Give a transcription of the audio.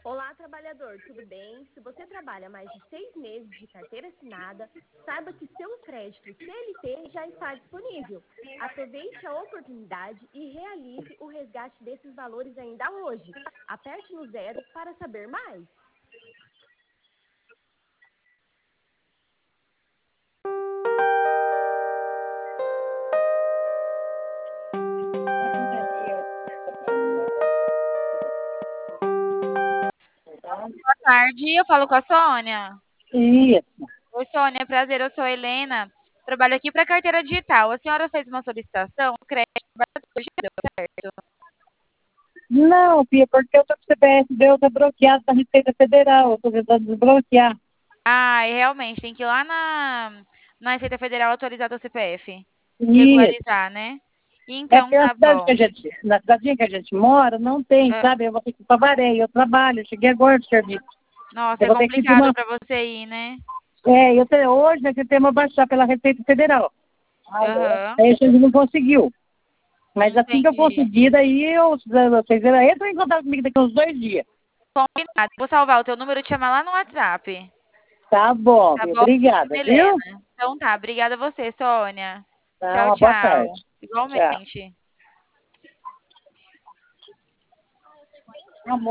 Olá, trabalhador, tudo bem? Se você trabalha mais de 6 meses de carteira assinada, saiba que seu crédito CLT já está disponível. Aproveite a oportunidade e realize o resgate desses valores ainda hoje. Aperte no 0 para saber mais. Boa tarde, eu falo com a Sônia. Isso. Oi, Sônia, prazer, eu sou a Helena. Trabalho aqui para a carteira digital. A senhora fez uma solicitação, o crédito hoje deu certo. Não, Pia, porque eu tô com o CPF meu tá bloqueado da Receita Federal. Eu tô tentando desbloquear. Ah, e realmente, tem que ir lá na Receita Federal atualizar o CPF e Isso. regularizar, né? É Então, porque tá bom. na cidadinha que a gente mora, não tem, Ah, sabe? Eu vou ter que ir pra Varei, eu trabalho, eu cheguei agora do serviço. nossa, Eu é vou ter que pedir complicado uma. para você ir, né? Hoje nós tentamos baixar pela Receita Federal. Aham, Aí a gente não conseguiu. Mas assim que eu entendi. conseguir, daí vocês entram em contato comigo daqui uns 2 dias. Combinado. Vou salvar o teu número e te chamar lá no WhatsApp. Tá bom, Tá Pia. bom? Obrigada, viu? Helena. Então tá, obrigada a você, Sônia. Tá, Tchau, uma boa tarde. tchau. Tchau. Igualmente. Amor.